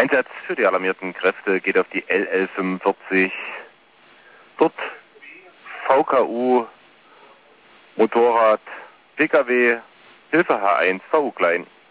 Einsatz für die alarmierten Kräfte geht auf die LL45. Dort VKU, Motorrad, PKW, Hilfe H1, VU Klein.